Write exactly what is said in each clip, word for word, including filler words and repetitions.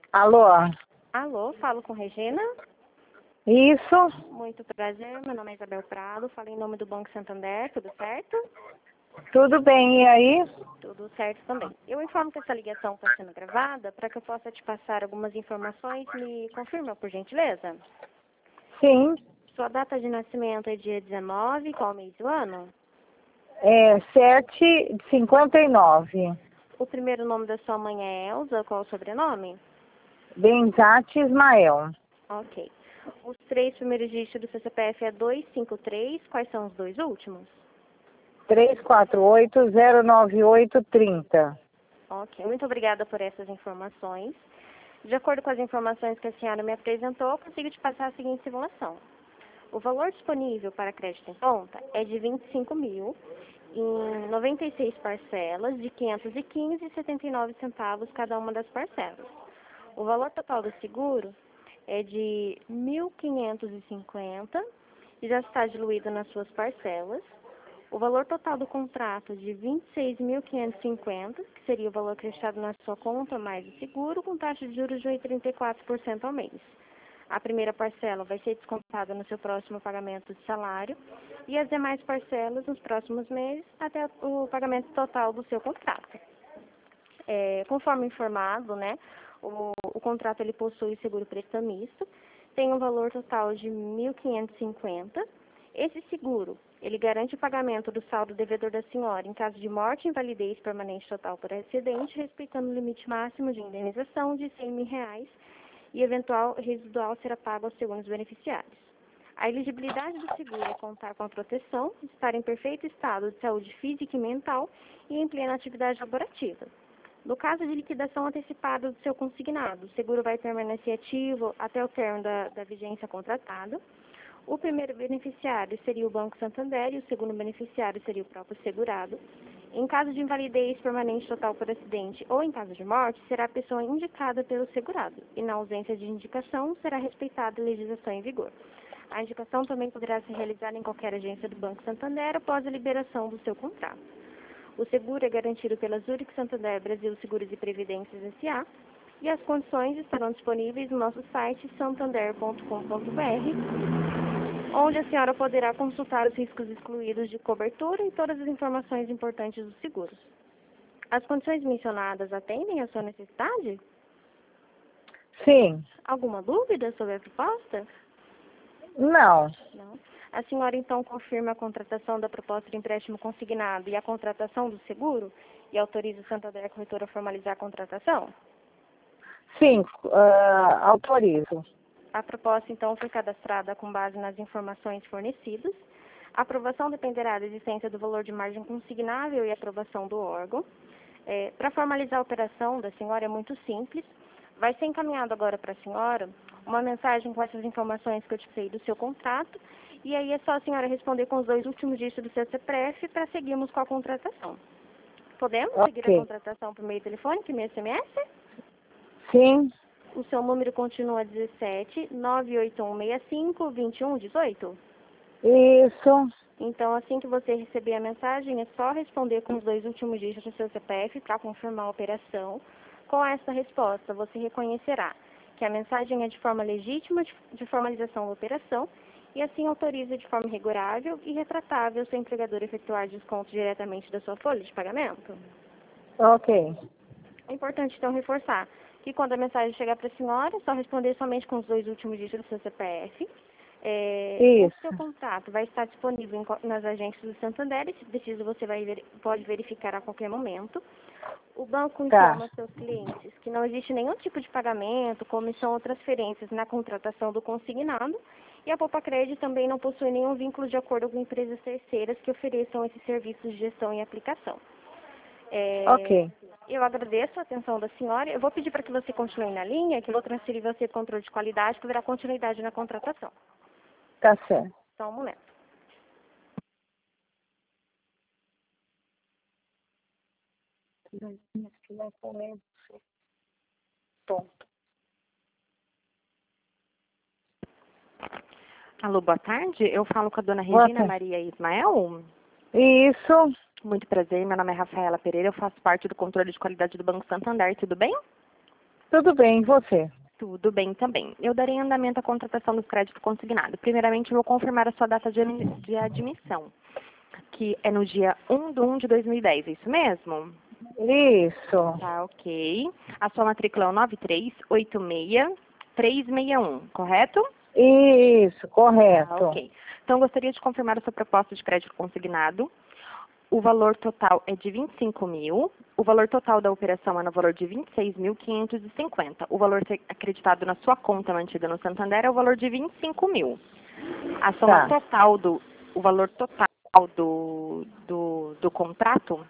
Alô? Alô, falo com Regina. Isso? Muito prazer, meu nome é Isabel Prado, falo em nome do Banco Santander, tudo certo? Tudo bem, e aí? Tudo certo também. Eu informo que essa ligação está sendo gravada para que eu possa te passar algumas informações. Me confirma, por gentileza? Sim. Sua data de nascimento é dia dezenove, qual mês do ano? É sete de cinquenta e nove. O primeiro nome da sua mãe é Elza, qual o sobrenome? Benzate Ismael. Ok. Os três primeiros dígitos do seu C P F é dois cinco três, quais são os dois últimos? três quatro oito zero nove oito três zero. Ok, muito obrigada por essas informações. De acordo com as informações que a senhora me apresentou, eu consigo te passar a seguinte simulação. O valor disponível para crédito em conta é de vinte e cinco mil em noventa e seis parcelas de quinhentos e quinze reais e setenta e nove centavos cada uma das parcelas. O valor total do seguro é de mil quinhentos e cinquenta e já está diluído nas suas parcelas. O valor total do contrato de vinte e seis mil quinhentos e cinquenta, que seria o valor acrescido na sua conta mais o seguro, com taxa de juros de oito vírgula trinta e quatro por cento ao mês. A primeira parcela vai ser descontada no seu próximo pagamento de salário e as demais parcelas nos próximos meses até o pagamento total do seu contrato. É, conforme informado, né, o, o contrato ele possui seguro prestamista, tem um valor total de mil quinhentos e cinquenta. Esse seguro, ele garante o pagamento do saldo devedor da senhora em caso de morte, invalidez permanente total por acidente, respeitando o limite máximo de indenização de cem mil reais e eventual residual será pago aos segundos beneficiários. A elegibilidade do seguro é contar com a proteção, estar em perfeito estado de saúde física e mental e em plena atividade laborativa. No caso de liquidação antecipada do seu consignado, o seguro vai permanecer ativo até o término da, da vigência contratada. O primeiro beneficiário seria o Banco Santander e o segundo beneficiário seria o próprio segurado. Em caso de invalidez permanente total por acidente ou em caso de morte, será a pessoa indicada pelo segurado. E na ausência de indicação, será respeitada a legislação em vigor. A indicação também poderá ser realizada em qualquer agência do Banco Santander após a liberação do seu contrato. O seguro é garantido pela Zurich Santander Brasil Seguros e Previdências S A e as condições estarão disponíveis no nosso site santander ponto com ponto br, onde a senhora poderá consultar os riscos excluídos de cobertura e todas as informações importantes dos seguros. As condições mencionadas atendem à sua necessidade? Sim. Alguma dúvida sobre a proposta? Não. Não. A senhora, então, confirma a contratação da proposta de empréstimo consignado e a contratação do seguro e autoriza o Santander Corretora a formalizar a contratação? Sim, uh, autorizo. A proposta, então, foi cadastrada com base nas informações fornecidas. A aprovação dependerá da existência do valor de margem consignável e aprovação do órgão. É, para formalizar a operação da senhora é muito simples. Vai ser encaminhado agora para a senhora uma mensagem com essas informações que eu te falei do seu contrato. E aí é só a senhora responder com os dois últimos dígitos do seu C P F para seguirmos com a contratação. Podemos Ok. seguir a contratação por meio telefônico e meio S M S? Sim. O seu número continua dezessete, nove oito um seis cinco, vinte e um dezoito? Isso. Então, assim que você receber a mensagem, é só responder com os dois últimos dígitos do seu C P F para confirmar a operação. Com essa resposta, você reconhecerá que a mensagem é de forma legítima de formalização da operação e assim autoriza de forma regulável e retratável o seu empregador efetuar desconto diretamente da sua folha de pagamento. Ok. É importante, então, reforçar que quando a mensagem chegar para a senhora, é só responder somente com os dois últimos dígitos do seu C P F. É, Isso. o seu contrato vai estar disponível em, nas agências do Santander e, se preciso, você vai ver, pode verificar a qualquer momento. O banco informa Tá. seus clientes que não existe nenhum tipo de pagamento, comissão ou transferências na contratação do consignado e a Poupa Crédito também não possui nenhum vínculo de acordo com empresas terceiras que ofereçam esses serviços de gestão e aplicação. É, Ok. eu agradeço a atenção da senhora. Eu vou pedir para que você continue na linha, que eu vou transferir você para o controle de qualidade, que haverá continuidade na contratação. Tá certo. Só um momento. Ponto. Alô, boa tarde. Eu falo com a dona Boa Regina tarde. Maria Ismael. Isso. Muito prazer, meu nome é Rafaela Pereira, eu faço parte do controle de qualidade do Banco Santander, tudo bem? Tudo bem, e você? Tudo bem também. Eu darei andamento à contratação do crédito consignado. Primeiramente, eu vou confirmar a sua data de admi- de admissão, que é no dia um de um de dois mil e dez, é isso mesmo? Isso, Tá, ok. A sua matrícula é o nove três oito seis três seis um, correto? isso, Tá, correto. ok. Então, gostaria de confirmar a sua proposta de crédito consignado. O valor total é de vinte e cinco mil. O valor total da operação é no valor de vinte e seis mil quinhentos e cinquenta. O valor acreditado na sua conta mantida no Santander é o valor de vinte e cinco mil. A soma Tá. total do, o valor total do, do, do contrato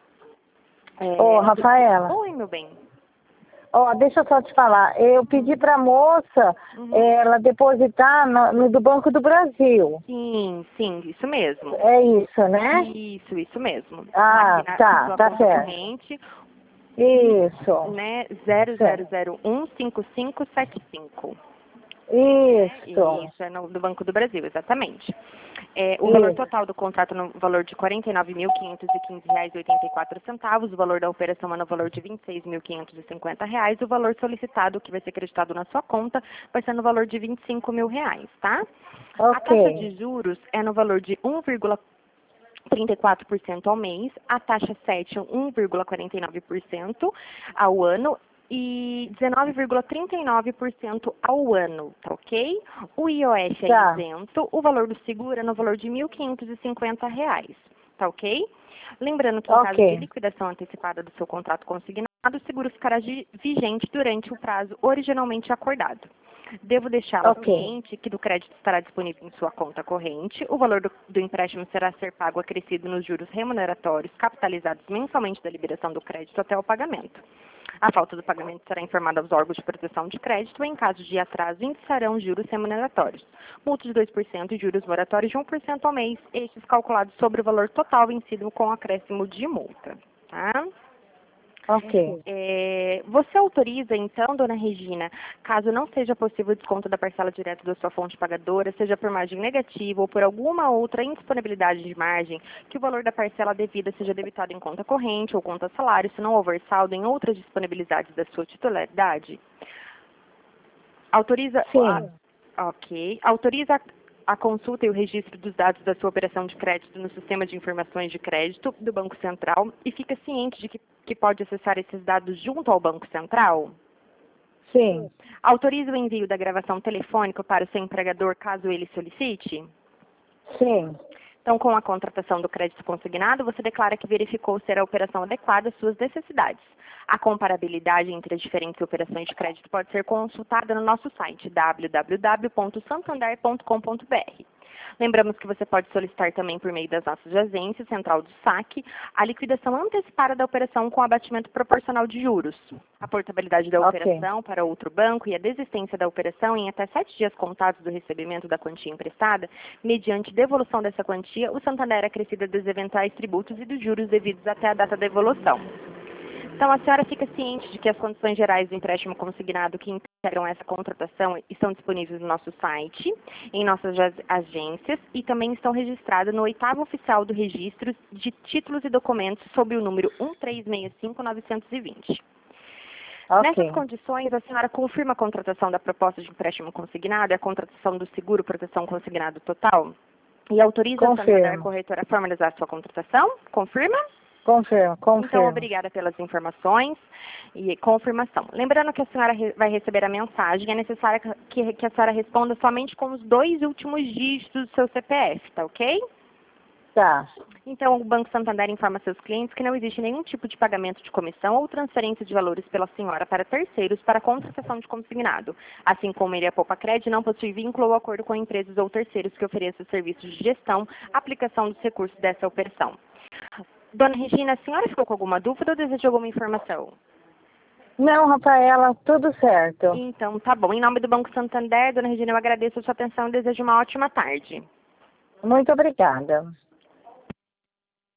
Ô, é... Rafaela, Oi, meu bem. ó, deixa eu só te falar. Eu pedi pra moça Uhum. ela depositar no, no do Banco do Brasil. Sim, sim, isso mesmo. É isso, né? Isso, isso mesmo. Tá Ah, aqui na, na tá, sua tá conta certo. corrente, Isso, né, zero zero certo. zero um cinco cinco sete cinco. Né? Isso, Isso, é no, do Banco do Brasil, exatamente. É, o valor isso. total do contrato é no valor de quarenta e nove mil quinhentos e quinze reais e oitenta e quatro centavos, o valor da operação é no valor de vinte e seis mil quinhentos e cinquenta reais, o valor solicitado, que vai ser acreditado na sua conta, vai ser no valor de vinte e cinco mil reais, tá? A taxa de Ok, juros é no valor de um vírgula trinta e quatro por cento ao mês, a taxa sete um vírgula quarenta e nove por cento ao ano e dezenove vírgula trinta e nove por cento ao ano, tá ok? O I O F é tá, isento, o valor do seguro é no valor de mil quinhentos e cinquenta reais, tá ok? Lembrando que em caso de ok, liquidação antecipada do seu contrato consignado, o seguro ficará gi- vigente durante o prazo originalmente acordado. Devo deixá-la ok, ciente que do crédito estará disponível em sua conta corrente. O valor do, do empréstimo será ser pago acrescido nos juros remuneratórios capitalizados mensalmente da liberação do crédito até o pagamento. A falta do pagamento será informada aos órgãos de proteção de crédito e, em caso de atraso, iniciarão juros remuneratórios. Multa de dois por cento e juros moratórios de um por cento ao mês, estes calculados sobre o valor total vencido com acréscimo de multa. Tá? ok. É, você autoriza, então, dona Regina, caso não seja possível o desconto da parcela direta da sua fonte pagadora, seja por margem negativa ou por alguma outra indisponibilidade de margem, que o valor da parcela devida seja debitado em conta corrente ou conta salário, se não houver saldo em outras disponibilidades da sua titularidade? Autoriza, a, Sim, ok, autoriza a consulta e o registro dos dados da sua operação de crédito no sistema de informações de crédito do Banco Central e fica ciente de que, que pode acessar esses dados junto ao Banco Central? sim, Autoriza o envio da gravação telefônica para o seu empregador caso ele solicite? sim. Então, com a contratação do crédito consignado, você declara que verificou ser a operação adequada às suas necessidades. A comparabilidade entre as diferentes operações de crédito pode ser consultada no nosso site w w w ponto santander ponto com ponto b r. Lembramos que você pode solicitar também por meio das nossas agências, Central do Saque, a liquidação antecipada da operação com abatimento proporcional de juros, a portabilidade da Ok, operação para outro banco e a desistência da operação em até sete dias contados do recebimento da quantia emprestada, mediante devolução dessa quantia, o Santander acrescida dos eventuais tributos e dos juros devidos até a data da devolução. Então, a senhora fica ciente de que as condições gerais do empréstimo consignado que integram essa contratação estão disponíveis no nosso site, em nossas agências e também estão registradas no oitavo oficial do registro de títulos e documentos sob o número um três seis cinco nove dois zero. Nessas ok. condições, a senhora confirma a contratação da proposta de empréstimo consignado e a contratação do seguro proteção consignado total? E autoriza a Santander Confirmo, Corretora a formalizar a sua contratação? Confirma? confirmo, Então, confirmo. obrigada pelas informações e confirmação. Lembrando que a senhora re- vai receber a mensagem, é necessário que, que a senhora responda somente com os dois últimos dígitos do seu C P F, tá ok? Tá, Então, o Banco Santander informa seus clientes que não existe nenhum tipo de pagamento de comissão ou transferência de valores pela senhora para terceiros para contratação de consignado. Assim como ele, a Poupa Cred, não possui vínculo ou acordo com empresas ou terceiros que ofereçam serviços de gestão, aplicação dos recursos dessa operação. Dona Regina, a senhora ficou com alguma dúvida ou deseja alguma informação? não, Rafaela, tudo certo. Então, tá bom. Em nome do Banco Santander, Dona Regina, eu agradeço a sua atenção e desejo uma ótima tarde. Muito obrigada.